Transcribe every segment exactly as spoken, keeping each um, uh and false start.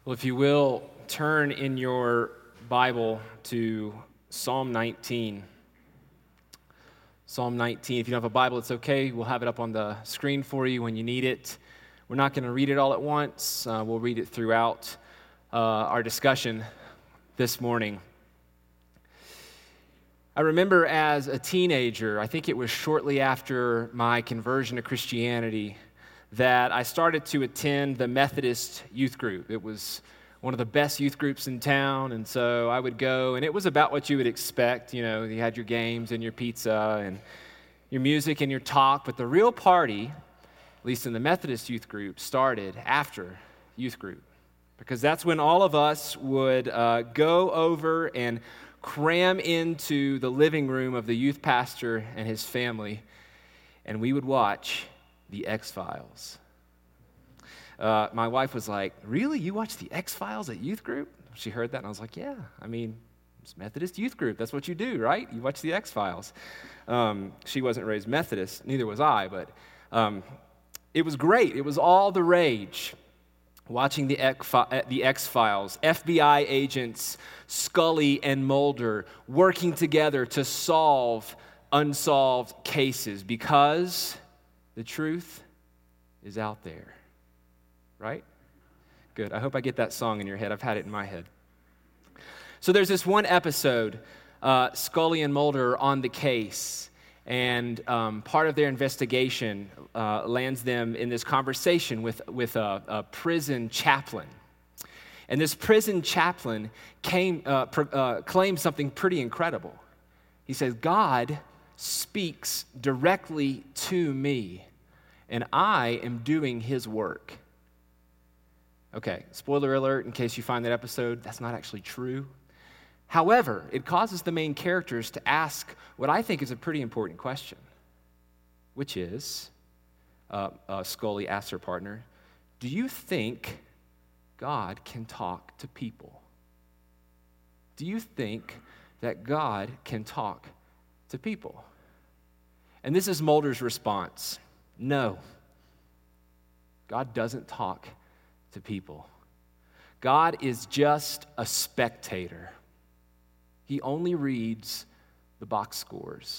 Well, if you will, turn in your Bible to Psalm nineteen. Psalm nineteen. If you don't have a Bible, it's okay. We'll have it up on the screen for you when you need it. We're not going to read it all at once. Uh, we'll read it throughout uh, our discussion this morning. I remember as a teenager, I think it was shortly after my conversion to Christianity, that I started to attend the Methodist youth group. It was one of the best youth groups in town, and so I would go, and it was about what you would expect. You know, you had your games and your pizza and your music and your talk, but the real party, at least in the Methodist youth group, started after youth group, because that's when all of us would uh, go over and cram into the living room of the youth pastor and his family, and we would watch The X-Files. Uh, my wife was like, "Really? You watch The X-Files at youth group?" She heard that, and I was like, "Yeah, I mean, it's Methodist youth group. That's what you do, right? You watch The X-Files." Um, she wasn't raised Methodist, neither was I, but um, it was great. It was all the rage, watching the X-Files, F B I agents Scully and Mulder working together to solve unsolved cases, because the truth is out there, right? Good. I hope I get that song in your head. I've had it in my head. So there's this one episode, uh, Scully and Mulder are on the case, and um, part of their investigation uh, lands them in this conversation with, with a, a prison chaplain. And this prison chaplain came, uh, pr- uh, claimed something pretty incredible. He says, "God speaks directly to me, and I am doing his work." Okay, spoiler alert in case you find that episode, that's not actually true. However, it causes the main characters to ask what I think is a pretty important question, which is, uh, uh, Scully asks her partner, "Do you think God can talk to people? Do you think that God can talk to people?" And this is Mulder's response: "No, God doesn't talk to people. God is just a spectator. He only reads the box scores."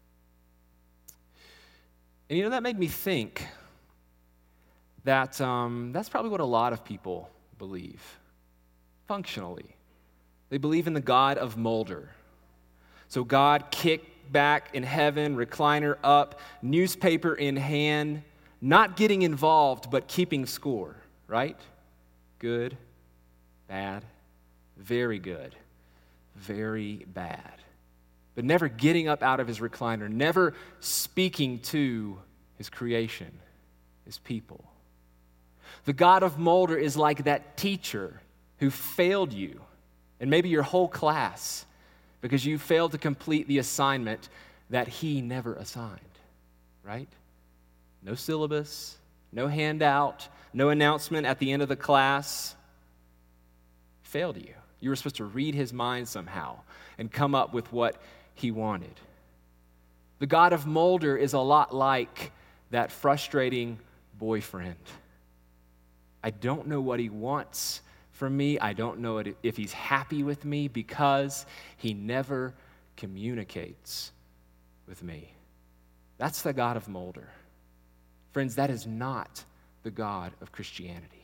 And you know, that made me think that um, that's probably what a lot of people believe, functionally. They believe in the God of Mulder. So God kicked back in heaven, recliner up, newspaper in hand, not getting involved, but keeping score, right? Good, bad, very good, very bad. But never getting up out of his recliner, never speaking to his creation, his people. The God of Mulder is like that teacher who failed you, and maybe your whole class, because you failed to complete the assignment that he never assigned, right? No syllabus, no handout, no announcement at the end of the class. Failed you. You were supposed to read his mind somehow and come up with what he wanted. The God of Mulder is a lot like that frustrating boyfriend. I don't know what he wants from me. I don't know if he's happy with me, because he never communicates with me. That's the God of Mulder. Friends, that is not the God of Christianity.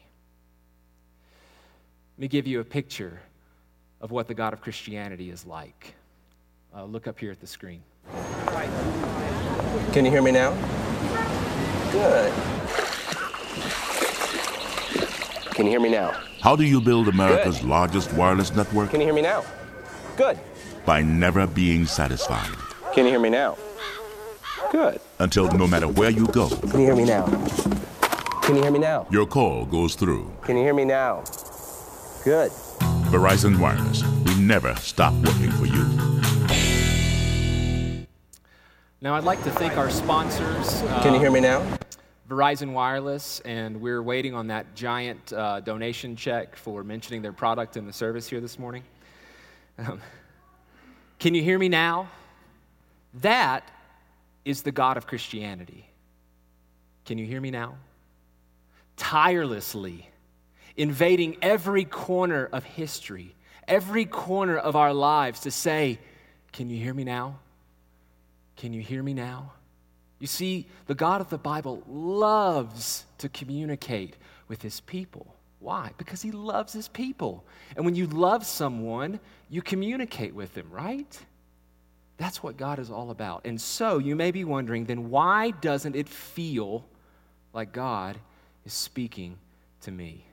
Let me give you a picture of what the God of Christianity is like. Uh, look up here at the screen. Can you hear me now? Good. Can you hear me now? How do you build America's Good. largest wireless network? Can you hear me now? Good. By never being satisfied. Can you hear me now? Good. Until no matter where you go, Can you hear me now? Can you hear me now? your call goes through. Can you hear me now? Good. Verizon Wireless. We never stop working for you. Now, I'd like to thank our sponsors. Uh, Can you hear me now? Verizon Wireless, and we're waiting on that giant uh, donation check for mentioning their product in the service here this morning. Um, can you hear me now? That is the God of Christianity. Can you hear me now? Tirelessly, invading every corner of history, every corner of our lives to say, can you hear me now? Can you hear me now? You see, the God of the Bible loves to communicate with his people. Why? Because he loves his people. And when you love someone, you communicate with them, right? That's what God is all about. And so you may be wondering, then why doesn't it feel like God is speaking to me?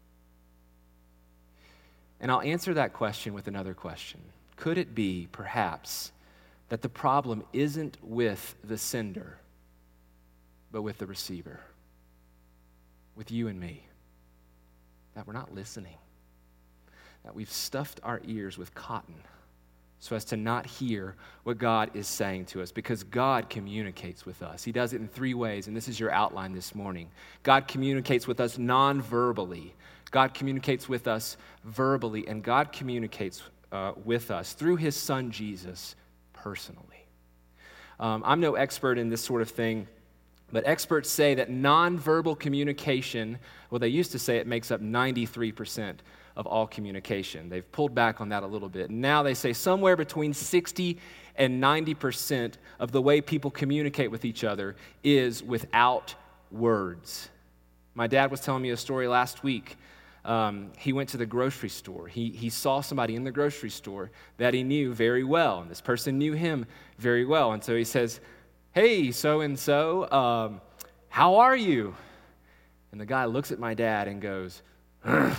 And I'll answer that question with another question. Could it be, perhaps, that the problem isn't with the sender, but with the receiver, with you and me? That we're not listening, that we've stuffed our ears with cotton so as to not hear what God is saying to us, because God communicates with us. He does it in three ways, and this is your outline this morning. God communicates with us non-verbally. God communicates with us verbally, and God communicates uh, with us through his son Jesus personally. Um, I'm no expert in this sort of thing, but experts say that nonverbal communication, well, they used to say it makes up ninety-three percent of all communication. They've pulled back on that a little bit. Now they say somewhere between sixty and ninety percent of the way people communicate with each other is without words. My dad was telling me a story last week. Um, he went to the grocery store. He, he saw somebody in the grocery store that he knew very well, and this person knew him very well. And so he says, hey, so-and-so, um, how are you? And the guy looks at my dad and goes, Ugh.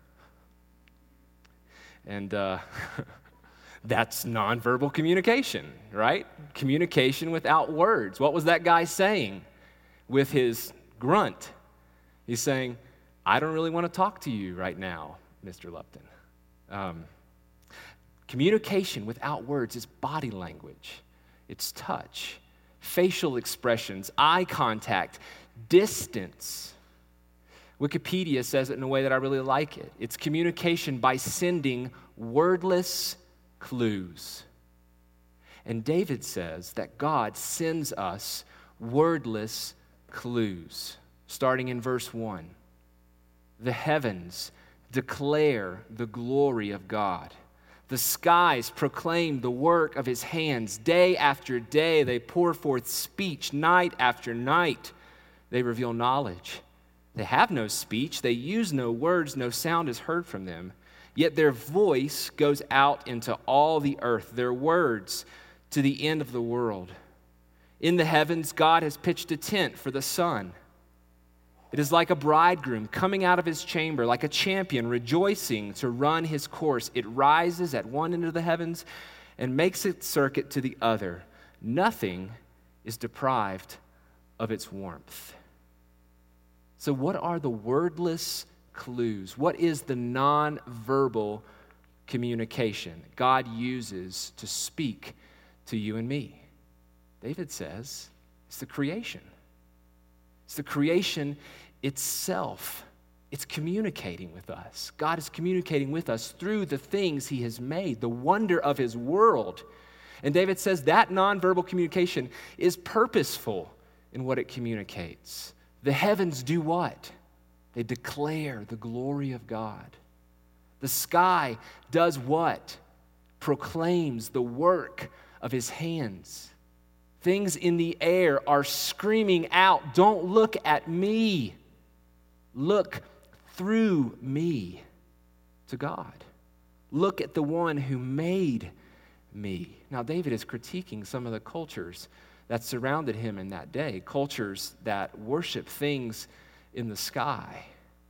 And uh, that's nonverbal communication, right? Communication without words. What was that guy saying with his grunt? He's saying, I don't really want to talk to you right now, Mister Lupton. Um, communication without words is body language. It's touch, facial expressions, eye contact, distance. Wikipedia says it in a way that I really like it. It's communication by sending wordless clues. And David says that God sends us wordless clues. Starting in verse one, the heavens declare the glory of God. The skies proclaim the work of his hands. Day after day they pour forth speech. Night after night they reveal knowledge. They have no speech. They use no words. No sound is heard from them. Yet their voice goes out into all the earth, their words to the end of the world. In the heavens, God has pitched a tent for the sun. It is like a bridegroom coming out of his chamber, like a champion rejoicing to run his course. It rises at one end of the heavens and makes its circuit to the other. Nothing is deprived of its warmth. So what are the wordless clues? What is the nonverbal communication God uses to speak to you and me? David says it's the creation. It's the creation itself. It's communicating with us. God is communicating with us through the things he has made, the wonder of his world. And David says that nonverbal communication is purposeful in what it communicates. The heavens do what? They declare the glory of God. The sky does what? Proclaims the work of his hands. Things in the air are screaming out, don't look at me. Look through me to God. Look at the one who made me. Now, David is critiquing some of the cultures that surrounded him in that day, cultures that worship things in the sky.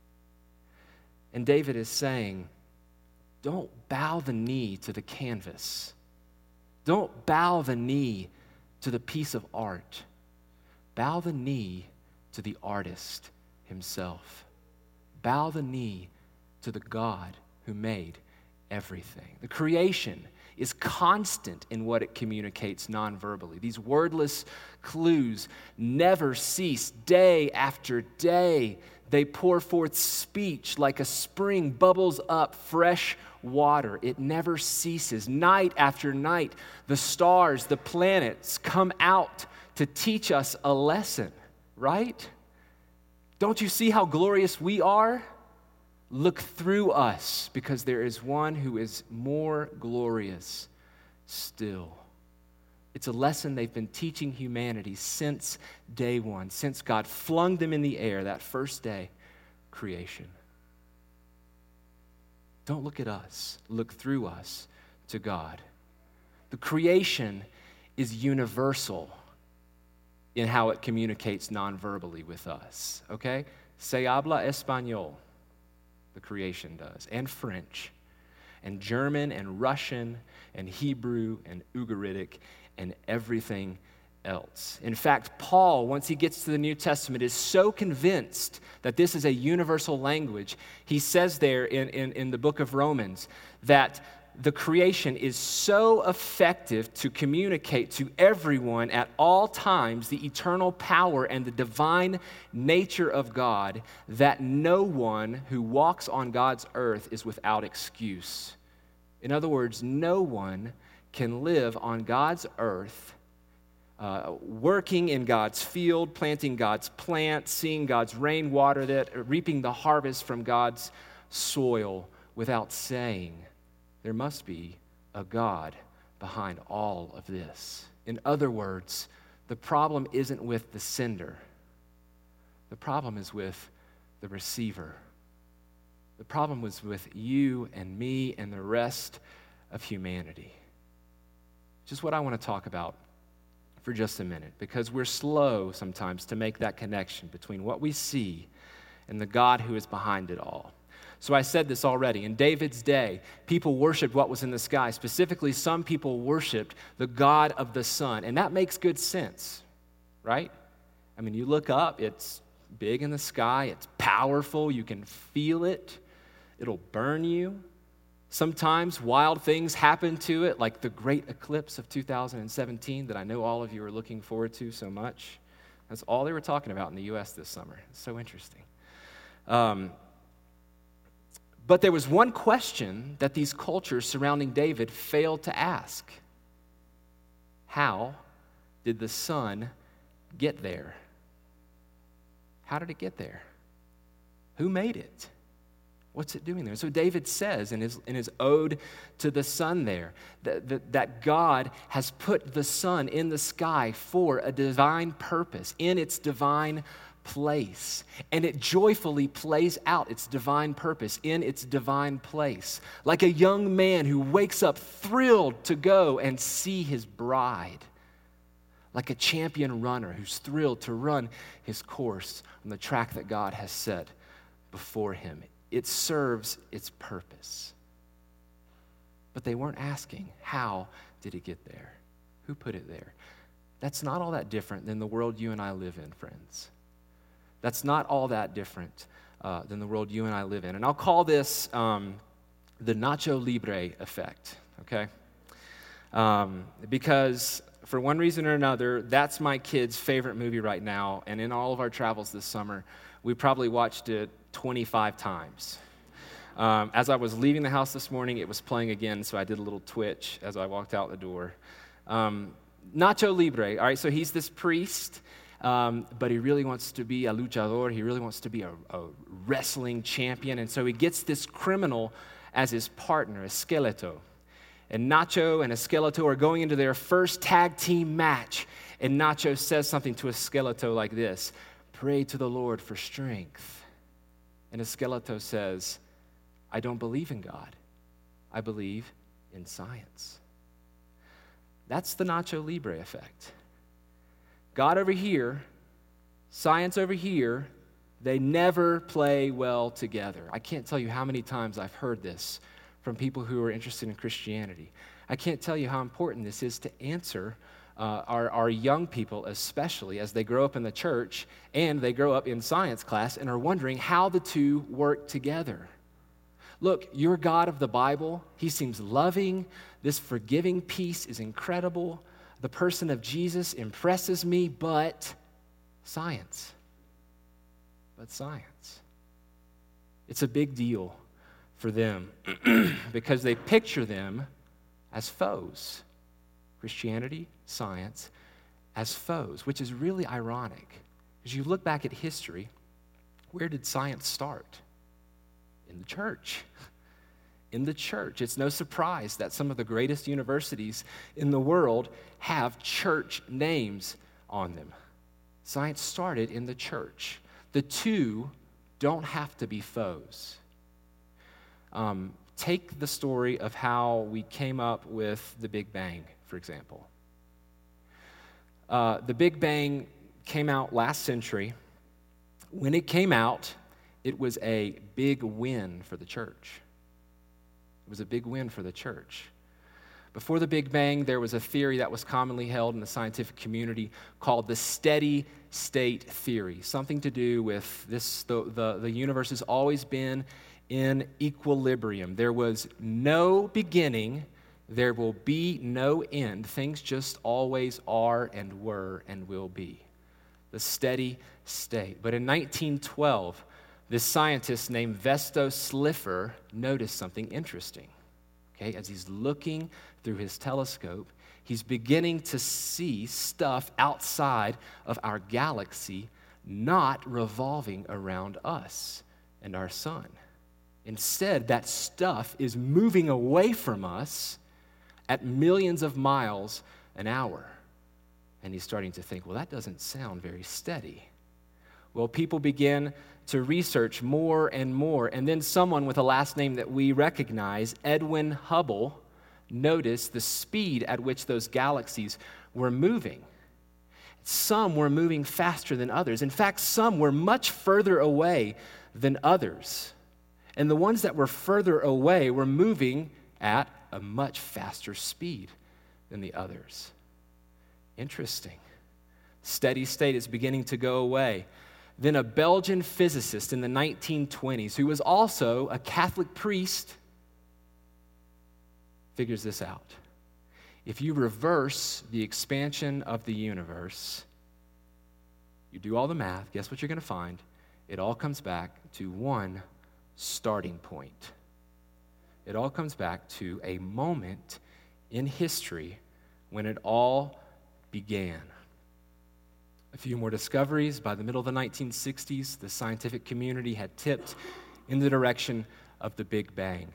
And David is saying, don't bow the knee to the canvas. Don't bow the knee to the piece of art. Bow the knee to the artist himself. Bow the knee to the God who made everything. The creation is constant in what it communicates non-verbally. These wordless clues never cease. Day after day, they pour forth speech like a spring bubbles up fresh water. It never ceases. Night after night, the stars, the planets come out to teach us a lesson, right? Don't you see how glorious we are? Look through us, because there is one who is more glorious still. It's a lesson they've been teaching humanity since day one, since God flung them in the air that first day, creation. Don't look at us. Look through us to God. The creation is universal in how it communicates non-verbally with us, okay? Se habla español, the creation does, and French, and German, and Russian, and Hebrew, and Ugaritic, and everything else. In fact, Paul, once he gets to the New Testament, is so convinced that this is a universal language. He says there in, in, in the book of Romans that the creation is so effective to communicate to everyone at all times the eternal power and the divine nature of God that no one who walks on God's earth is without excuse. In other words, no one can live on God's earth, uh, working in God's field, planting God's plant, seeing God's rain water that, reaping the harvest from God's soil without saying, there must be a God behind all of this. In other words, the problem isn't with the sender. The problem is with the receiver. The problem was with you and me and the rest of humanity. Which is what I want to talk about for just a minute, because we're slow sometimes to make that connection between what we see and the God who is behind it all. So I said this already. In David's day, people worshiped what was in the sky. Specifically, some people worshiped the God of the sun. And that makes good sense, right? I mean, you look up, it's big in the sky, it's powerful, you can feel it, it'll burn you. Sometimes wild things happen to it, like the great eclipse of two thousand seventeen that I know all of you are looking forward to so much. That's all they were talking about in the U S this summer. It's so interesting. Um, but there was one question that these cultures surrounding David failed to ask. How did the sun get there? How did it get there? Who made it? What's it doing there? So David says in his, in his ode to the sun there that, that, that God has put the sun in the sky for a divine purpose, in its divine place. And it joyfully plays out its divine purpose in its divine place. Like a young man who wakes up thrilled to go and see his bride. Like a champion runner who's thrilled to run his course on the track that God has set before him. It serves its purpose. But they weren't asking, how did it get there? Who put it there? That's not all that different than the world you and I live in, friends. That's not all that different uh, than the world you and I live in. And I'll call this um, the Nacho Libre effect, okay? Um, because for one reason or another, that's my kid's favorite movie right now. And in all of our travels this summer, we probably watched it twenty-five times. Um, as I was leaving the house this morning, it was playing again, so I did a little twitch as I walked out the door. Um, Nacho Libre, all right, so he's this priest, um, but he really wants to be a luchador. He really wants to be a, a wrestling champion, and so he gets this criminal as his partner, Esqueleto. And Nacho and Esqueleto are going into their first tag team match, and Nacho says something to Esqueleto like this: "Pray to the Lord for strength." And Esqueleto says, "I don't believe in God. I believe in science." That's the Nacho Libre effect. God over here, science over here, they never play well together. I can't tell you how many times I've heard this from people who are interested in Christianity. I can't tell you how important this is to answer Uh, our, our young people, especially as they grow up in the church and they grow up in science class and are wondering how the two work together. Look, your God of the Bible, he seems loving. This forgiving peace is incredible. The person of Jesus impresses me, but science. But science. It's a big deal for them because they picture them as foes. Christianity, science, as foes, which is really ironic. As you look back at history, where did science start? In the church. In the church. It's no surprise that some of the greatest universities in the world have church names on them. Science started in the church. The two don't have to be foes. Um, take the story of how we came up with the Big Bang, for example. Uh, the Big Bang came out last century. When it came out, it was a big win for the church. It was a big win for the church. Before the Big Bang, there was a theory that was commonly held in the scientific community called the steady state theory, something to do with this, the, the, the universe has always been in equilibrium. There was no beginning, there will be no end. Things just always are and were and will be. The steady state. But in nineteen twelve, this scientist named Vesto Slipher noticed something interesting. Okay, as he's looking through his telescope, he's beginning to see stuff outside of our galaxy not revolving around us and our sun. Instead, that stuff is moving away from us at millions of miles an hour. And he's starting to think, well, that doesn't sound very steady. Well, people begin to research more and more. And then someone with a last name that we recognize, Edwin Hubble, noticed the speed at which those galaxies were moving. Some were moving faster than others. In fact, some were much further away than others. And the ones that were further away were moving at a much faster speed than the others. Interesting. Steady state is beginning to go away. Then a Belgian physicist in the nineteen twenties, who was also a Catholic priest, figures this out. If you reverse the expansion of the universe, you do all the math, guess what you're going to find? It all comes back to one starting point. It all comes back to a moment in history when it all began. A few more discoveries. By the middle of the nineteen sixties, the scientific community had tipped in the direction of the Big Bang.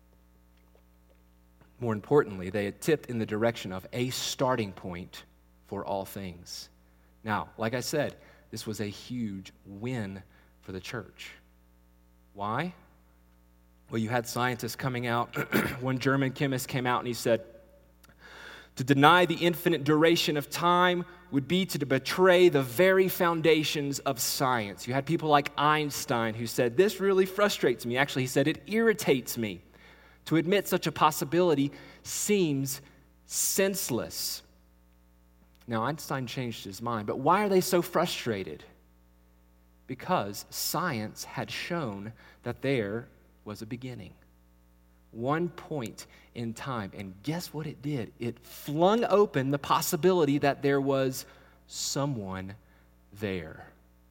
More importantly, they had tipped in the direction of a starting point for all things. Now, like I said, this was a huge win for the church. Why? Well, you had scientists coming out. One German chemist came out and he said, to deny the infinite duration of time would be to betray the very foundations of science. You had people like Einstein who said, this really frustrates me. Actually, he said, it irritates me. To admit such a possibility seems senseless. Now, Einstein changed his mind, but why are they so frustrated? Because science had shown that there was a beginning. One point in time. And guess what it did? It flung open the possibility that there was someone there.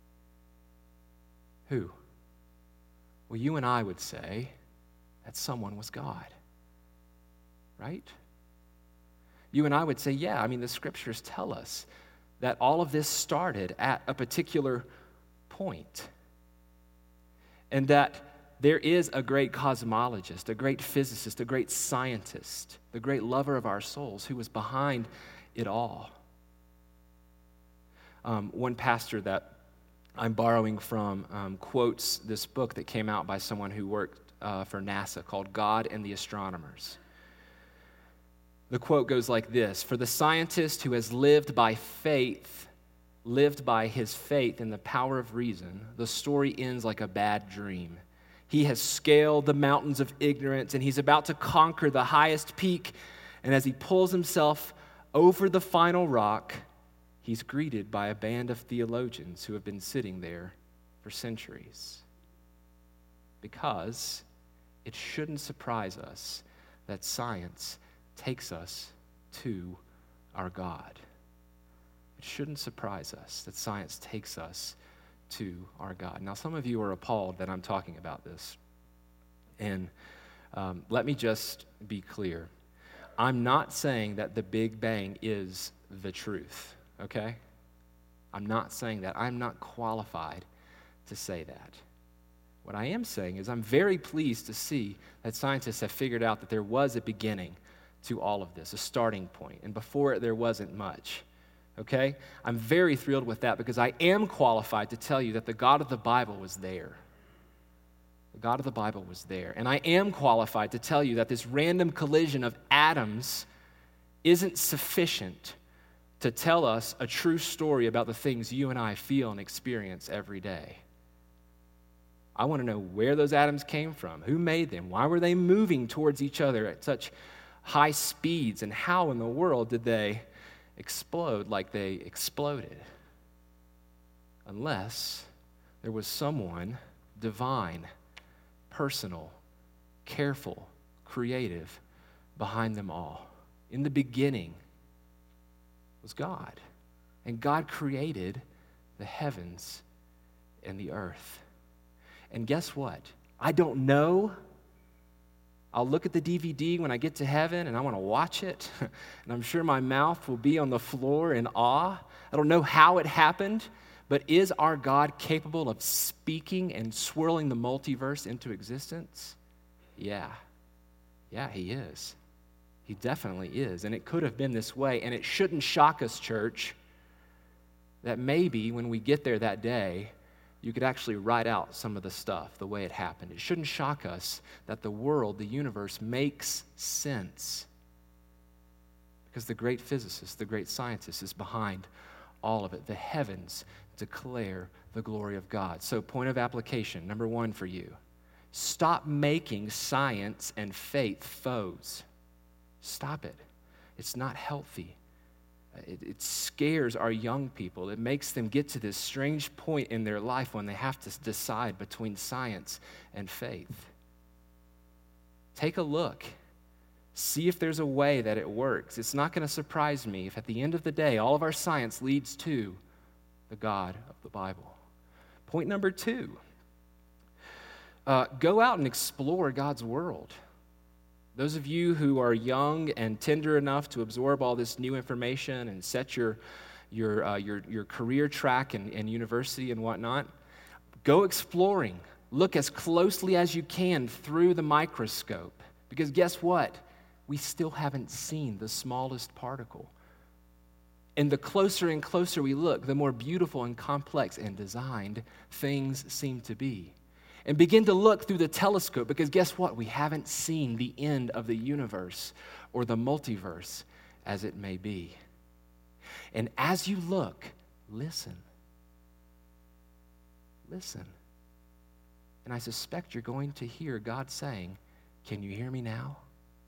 Who? Well, you and I would say that someone was God. Right? You and I would say, yeah, I mean, the scriptures tell us that all of this started at a particular point. And that there is a great cosmologist, a great physicist, a great scientist, the great lover of our souls who was behind it all. Um, one pastor that I'm borrowing from um, quotes this book that came out by someone who worked uh, for NASA called God and the Astronomers. The quote goes like this: for the scientist who has lived by faith, lived by his faith in the power of reason, the story ends like a bad dream. He has scaled the mountains of ignorance, and he's about to conquer the highest peak. And as he pulls himself over the final rock, he's greeted by a band of theologians who have been sitting there for centuries. Because it shouldn't surprise us that science takes us to our God. It shouldn't surprise us that science takes us to our God. Now, some of you are appalled that I'm talking about this. And um, let me just be clear. I'm not saying that the Big Bang is the truth, okay? I'm not saying that. I'm not qualified to say that. What I am saying is I'm very pleased to see that scientists have figured out that there was a beginning to all of this, a starting point, and before it there wasn't much. Okay? I'm very thrilled with that because I am qualified to tell you that the God of the Bible was there. The God of the Bible was there. And I am qualified to tell you that this random collision of atoms isn't sufficient to tell us a true story about the things you and I feel and experience every day. I want to know where those atoms came from, who made them, why were they moving towards each other at such high speeds, and how in the world did they explode like they exploded? Unless there was someone divine, personal, careful, creative behind them all. In the beginning was God, and God created the heavens and the earth. And guess what? I don't know. I'll look at the D V D when I get to heaven and I want to watch it. And I'm sure my mouth will be on the floor in awe. I don't know how it happened, but is our God capable of speaking and swirling the multiverse into existence? Yeah. Yeah, he is. He definitely is. And it could have been this way. And it shouldn't shock us, church, that maybe when we get there that day, you could actually write out some of the stuff the way it happened. It shouldn't shock us that the world, the universe, makes sense. Because the great physicist, the great scientist is behind all of it. The heavens declare the glory of God. So, point of application, number one for you. Stop making science and faith foes. Stop it. It's not healthy. It, it scares our young people. It makes them get to this strange point in their life when they have to decide between science and faith. Take a look. See if there's a way that it works. It's not going to surprise me if at the end of the day, all of our science leads to the God of the Bible. Point number two, uh, go out and explore God's world. Those of you who are young and tender enough to absorb all this new information and set your your uh, your, your career track and, and university and whatnot, go exploring. Look as closely as you can through the microscope. Because guess what? We still haven't seen the smallest particle. And the closer and closer we look, the more beautiful and complex and designed things seem to be. And begin to look through the telescope, because guess what? We haven't seen the end of the universe or the multiverse as it may be. And as you look, listen. Listen. And I suspect you're going to hear God saying, "Can you hear me now?"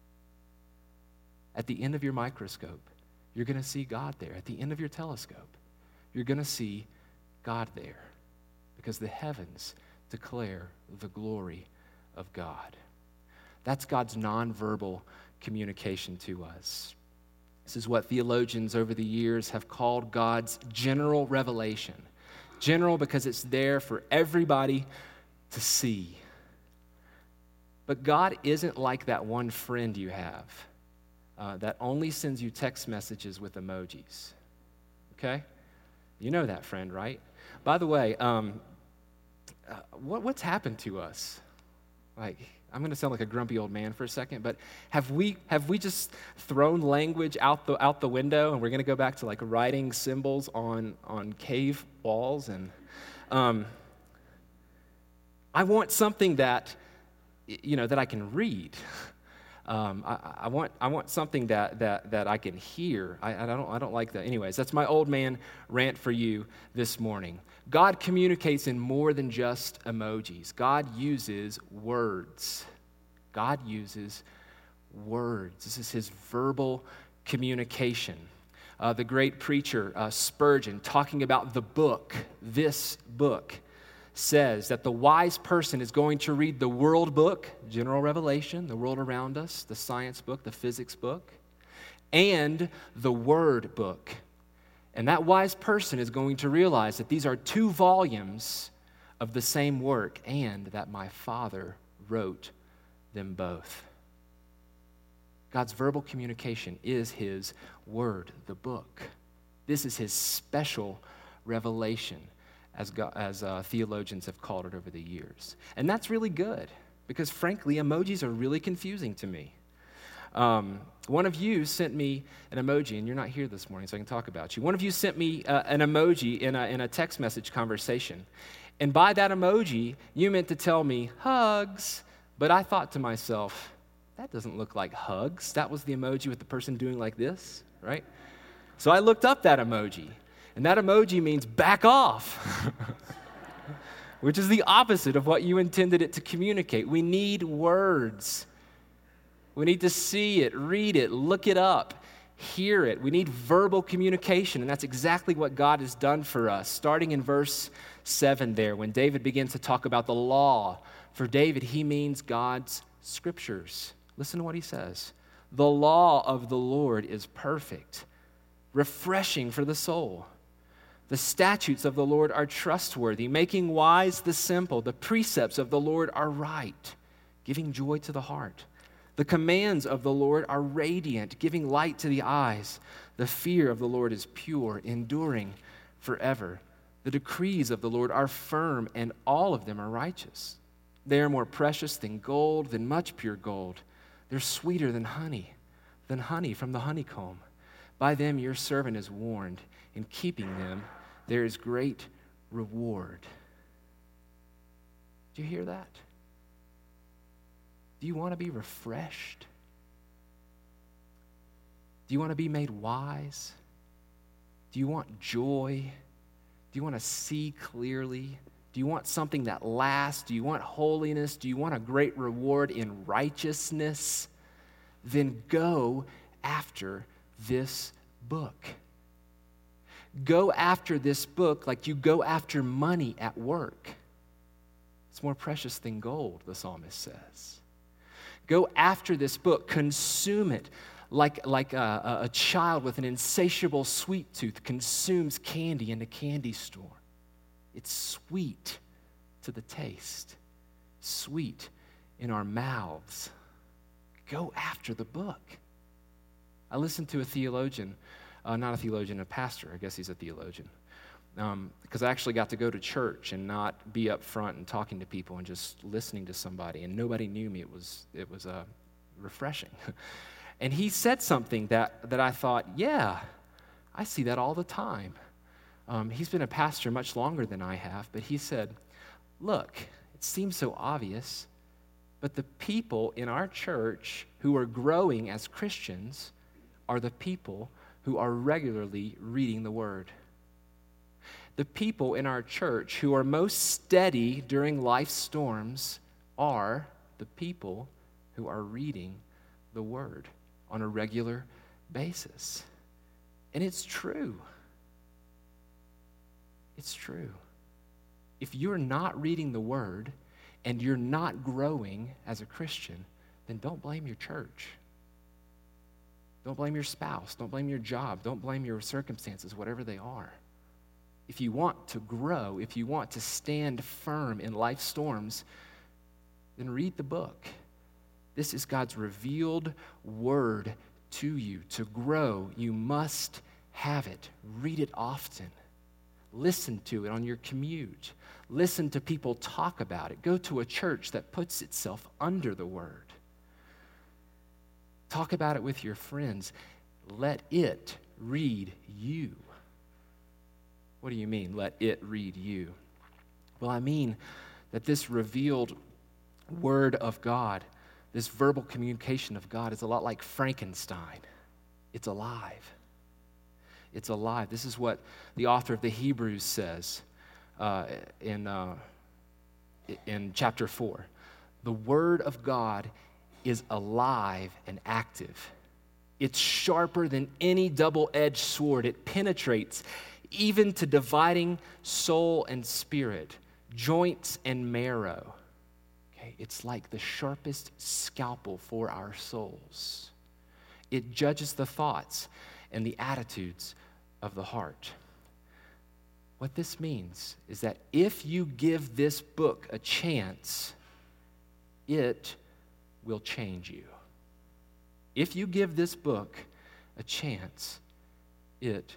At the end of your microscope, you're going to see God there. At the end of your telescope, you're going to see God there, because the heavens declare the glory of God. That's God's nonverbal communication to us. This is what theologians over the years have called God's general revelation. General because it's there for everybody to see. But God isn't like that one friend you have uh, that only sends you text messages with emojis. Okay? You know that friend, right? By the way, um, Uh, what, what's happened to us? Like, I'm going to sound like a grumpy old man for a second, but have we have we just thrown language out the out the window, and we're going to go back to like writing symbols on on cave walls? And um, I want something that you know that I can read. Um, I, I want I want something that that that I can hear. I, I don't I don't like that. Anyways, that's my old man rant for you this morning. God communicates in more than just emojis. God uses words. God uses words. This is his verbal communication. Uh, the great preacher uh, Spurgeon, talking about the book, this book, says that the wise person is going to read the world book, general revelation, the world around us, the science book, the physics book, and the word book. And that wise person is going to realize that these are two volumes of the same work, and that my Father wrote them both. God's verbal communication is his word, the book. This is his special revelation. as, go, as uh, theologians have called it over the years. And that's really good, because frankly, emojis are really confusing to me. Um, one of you sent me an emoji, and you're not here this morning, so I can talk about you. One of you sent me uh, an emoji in a, in a text message conversation. And by that emoji, you meant to tell me, hugs. But I thought to myself, that doesn't look like hugs. That was the emoji with the person doing like this, right? So I looked up that emoji, and that emoji means back off, which is the opposite of what you intended it to communicate. We need words. We need to see it, read it, look it up, hear it. We need verbal communication, and that's exactly what God has done for us. Starting in verse seven there, when David begins to talk about the law, for David, he means God's scriptures. Listen to what he says. The law of the Lord is perfect, refreshing for the soul. The statutes of the Lord are trustworthy, making wise the simple. The precepts of the Lord are right, giving joy to the heart. The commands of the Lord are radiant, giving light to the eyes. The fear of the Lord is pure, enduring forever. The decrees of the Lord are firm, and all of them are righteous. They are more precious than gold, than much pure gold. They're sweeter than honey, than honey from the honeycomb. By them your servant is warned. In keeping them, there is great reward. Do you hear that? Do you want to be refreshed? Do you want to be made wise? Do you want joy? Do you want to see clearly? Do you want something that lasts? Do you want holiness? Do you want a great reward in righteousness? Then go after this book. Go after this book like you go after money at work. It's more precious than gold, the psalmist says. Go after this book, consume it like, like a, a child with an insatiable sweet tooth consumes candy in a candy store. It's sweet to the taste, sweet in our mouths. Go after the book. I listened to a theologian, uh, not a theologian, a pastor, I guess he's a theologian, um, because I actually got to go to church and not be up front and talking to people and just listening to somebody, and nobody knew me. It was it was uh, refreshing. And he said something that, that I thought, yeah, I see that all the time. Um, he's been a pastor much longer than I have, but he said, look, it seems so obvious, but the people in our church who are growing as Christians are the people who are regularly reading the Word. The people in our church who are most steady during life's storms are the people who are reading the Word on a regular basis. And it's true. It's true. If you're not reading the Word and you're not growing as a Christian, then don't blame your church. Don't blame your spouse. Don't blame your job. Don't blame your circumstances, whatever they are. If you want to grow, if you want to stand firm in life's storms, then read the book. This is God's revealed word to you. To grow, you must have it. Read it often. Listen to it on your commute. Listen to people talk about it. Go to a church that puts itself under the word. Talk about it with your friends. Let it read you. What do you mean, let it read you? Well, I mean that this revealed word of God, this verbal communication of God, is a lot like Frankenstein. It's alive. It's alive. This is what the author of the Hebrews says uh, in, uh, in chapter four. The word of God is alive and active. It's sharper than any double-edged sword. It penetrates even to dividing soul and spirit, joints and marrow. Okay, it's like the sharpest scalpel for our souls. It judges the thoughts and the attitudes of the heart. What this means is that if you give this book a chance, it will change you. If you give this book a chance, it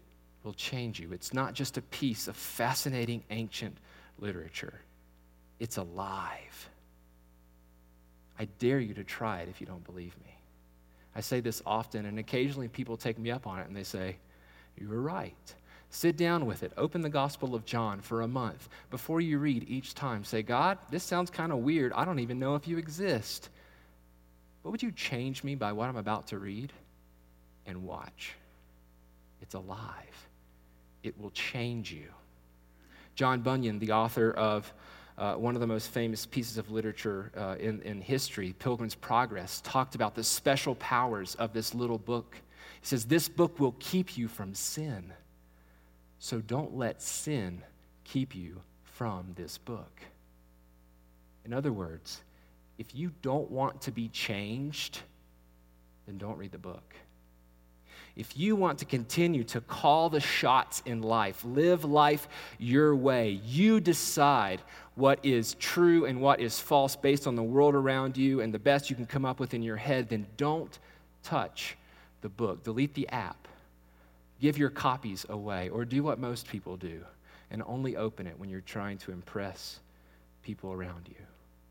will change you. It's not just a piece of fascinating ancient literature. It's alive. I dare you to try it if you don't believe me. I say this often, and occasionally people take me up on it and they say, "You were right." Sit down with it. Open the Gospel of John for a month. Before you read each time, say, "God, this sounds kind of weird. I don't even know if you exist. But would you change me by what I'm about to read?" And watch. It's alive. It will change you. John Bunyan, the author of uh, one of the most famous pieces of literature uh, in, in history, Pilgrim's Progress, talked about the special powers of this little book. He says, this book will keep you from sin. So don't let sin keep you from this book. In other words, if you don't want to be changed, then don't read the book. If you want to continue to call the shots in life, live life your way, you decide what is true and what is false based on the world around you and the best you can come up with in your head, then don't touch the book. Delete the app. Give your copies away, or do what most people do and only open it when you're trying to impress people around you.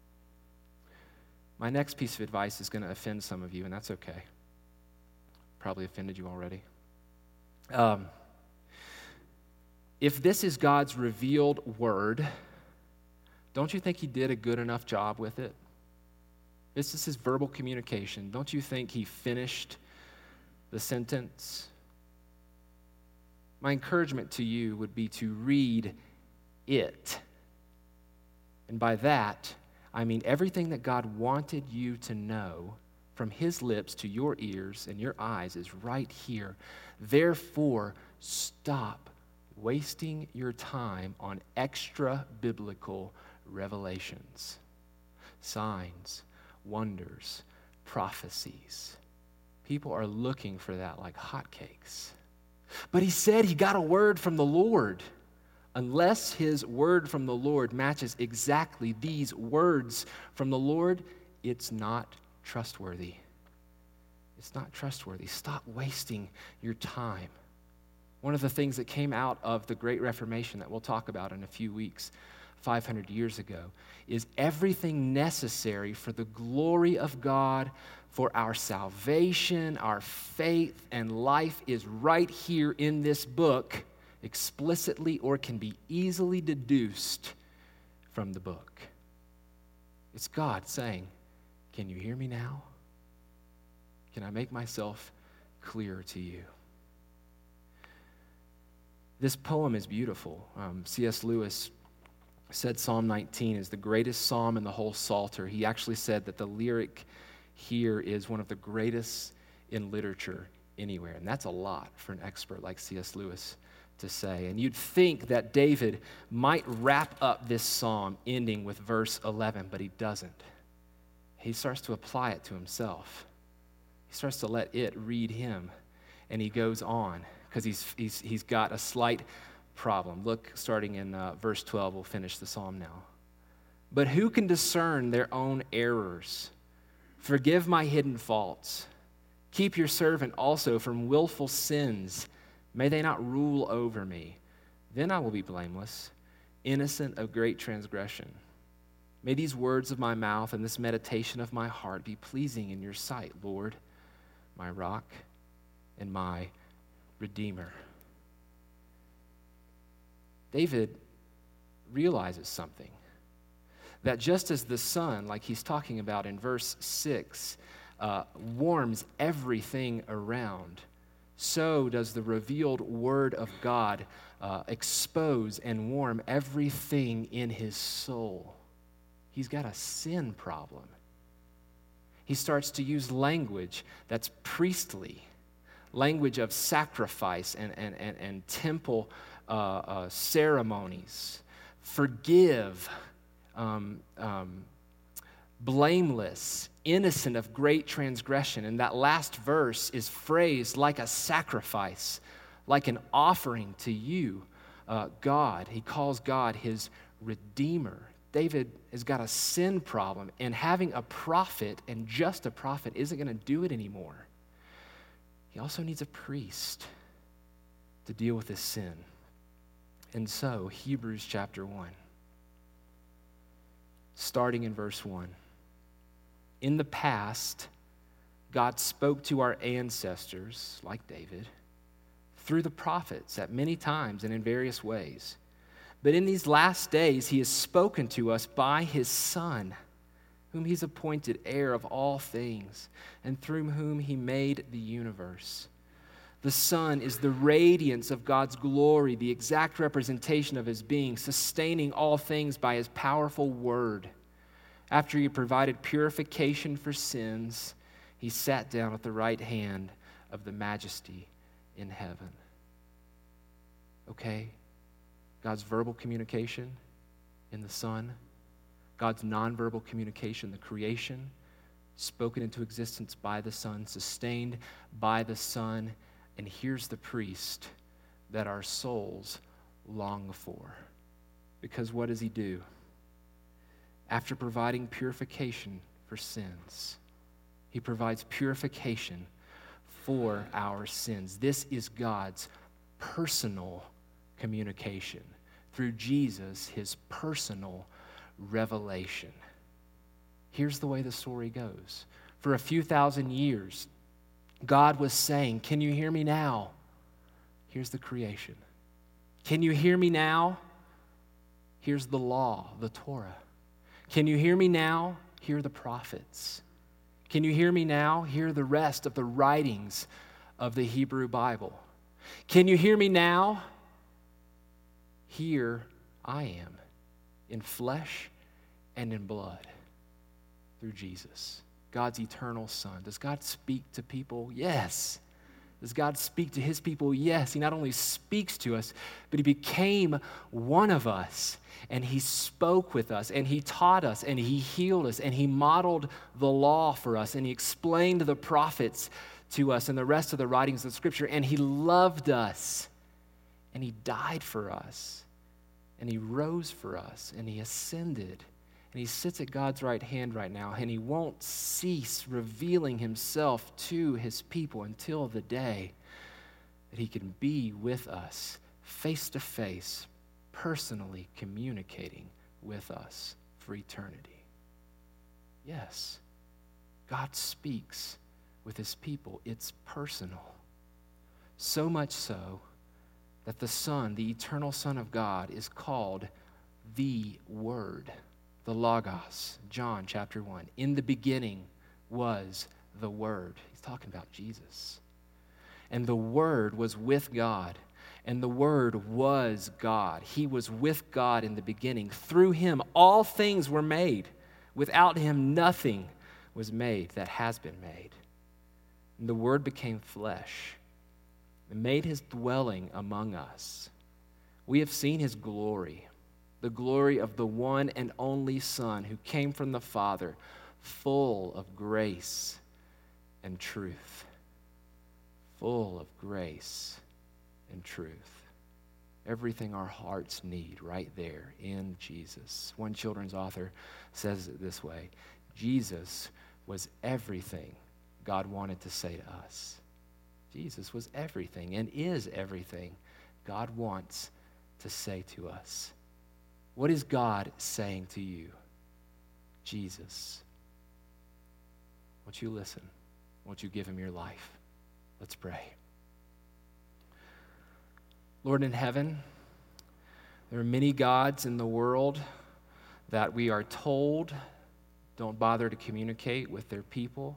My next piece of advice is going to offend some of you, and that's okay. Probably offended you already. Um, if this is God's revealed word, don't you think he did a good enough job with it? This is his verbal communication. Don't you think he finished the sentence? My encouragement to you would be to read it. And by that, I mean everything that God wanted you to know from his lips to your ears and your eyes is right here. Therefore, stop wasting your time on extra biblical revelations, signs, wonders, prophecies. People are looking for that like hotcakes. But he said he got a word from the Lord. Unless his word from the Lord matches exactly these words from the Lord, it's not trustworthy. It's not trustworthy. Stop wasting your time. One of the things that came out of the Great Reformation that we'll talk about in a few weeks, five hundred years ago, is everything necessary for the glory of God, for our salvation, our faith, and life is right here in this book, explicitly or can be easily deduced from the book. It's God saying, "Can you hear me now? Can I make myself clearer to you?" This poem is beautiful. Um, C S Lewis said Psalm nineteen is the greatest psalm in the whole Psalter. He actually said that the lyric here is one of the greatest in literature anywhere. And that's a lot for an expert like C S Lewis to say. And you'd think that David might wrap up this psalm ending with verse eleven, but he doesn't. He starts to apply it to himself. He starts to let it read him, and he goes on because he's, he's, he's got a slight problem. Look, starting in uh, verse twelve, we'll finish the psalm now. But who can discern their own errors? Forgive my hidden faults. Keep your servant also from willful sins. May they not rule over me. Then I will be blameless, innocent of great transgression. May these words of my mouth and this meditation of my heart be pleasing in your sight, Lord, my rock and my redeemer. David realizes something, that just as the sun, like he's talking about in verse six, uh, warms everything around, so does the revealed word of God uh, expose and warm everything in his soul. He's got a sin problem. He starts to use language that's priestly, language of sacrifice and, and, and, and temple uh, uh, ceremonies. Forgive, um, um, blameless, innocent of great transgression. And that last verse is phrased like a sacrifice, like an offering to you, uh, God. He calls God his Redeemer. David has got a sin problem, and having a prophet, and just a prophet, isn't going to do it anymore. He also needs a priest. to deal with his sin. And so, Hebrews chapter one, starting in verse one. In the past, God spoke to our ancestors, like David, through the prophets at many times and in various ways. But in these last days, he has spoken to us by his Son, whom he's appointed heir of all things, and through whom he made the universe. The Son is the radiance of God's glory, the exact representation of his being, sustaining all things by his powerful word. After he provided purification for sins, he sat down at the right hand of the Majesty in heaven. Okay? God's verbal communication in the Son, God's nonverbal communication, the creation, spoken into existence by the Son, sustained by the Son, and here's the priest that our souls long for. Because what does he do? After providing purification for sins, he provides purification for our sins. This is God's personal communication through Jesus, his personal revelation. Here's the way the story goes. For a few thousand years, God was saying, can you hear me now? Here's the creation. Can you hear me now? Here's the law, the Torah. Can you hear me now? Here are the prophets. Can you hear me now? Here are the rest of the writings of the Hebrew Bible. Can you hear me now? Here I am, in flesh and in blood, through Jesus, God's eternal Son. Does God speak to people? Yes. Does God speak to his people? Yes. He not only speaks to us, but he became one of us, and he spoke with us, and he taught us, and he healed us, and he modeled the law for us, and he explained the prophets to us and the rest of the writings of Scripture, and he loved us, and he died for us, and he rose for us, and he ascended. And he sits at God's right hand right now, and he won't cease revealing himself to his people until the day that he can be with us, face to face, personally communicating with us for eternity. Yes, God speaks with his people. It's personal. So much so that the Son, the eternal Son of God, is called the Word. The Logos, John chapter one. In the beginning was the Word. He's talking about Jesus. And the Word was with God, and the Word was God. He was with God in the beginning. Through him, all things were made. Without him, nothing was made that has been made. And the Word became flesh and made his dwelling among us. We have seen his glory, the glory of the one and only Son who came from the Father, full of grace and truth. Full of grace and truth. Everything our hearts need right there in Jesus. One children's author says it this way: Jesus was everything God wanted to say to us. Jesus was everything and is everything God wants to say to us. What is God saying to you? Jesus. Won't you listen? Won't you give him your life? Let's pray. Lord in heaven, there are many gods in the world that we are told don't bother to communicate with their people.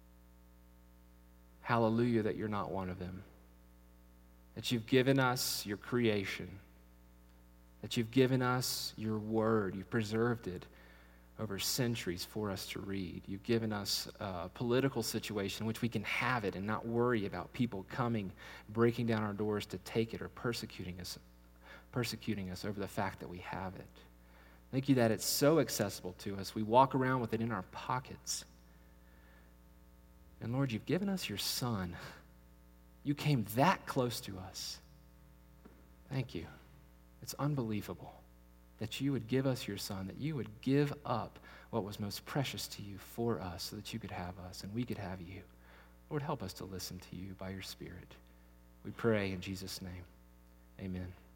Hallelujah that you're not one of them. That you've given us your creation. That you've given us your word. You've preserved it over centuries for us to read. You've given us a political situation in which we can have it and not worry about people coming, breaking down our doors to take it or persecuting us, persecuting us over the fact that we have it. Thank you that it's so accessible to us. We walk around with it in our pockets. And Lord, you've given us your Son. You came that close to us. Thank you. It's unbelievable that you would give us your Son, that you would give up what was most precious to you for us so that you could have us and we could have you. Lord, help us to listen to you by your Spirit. We pray in Jesus' name. Amen.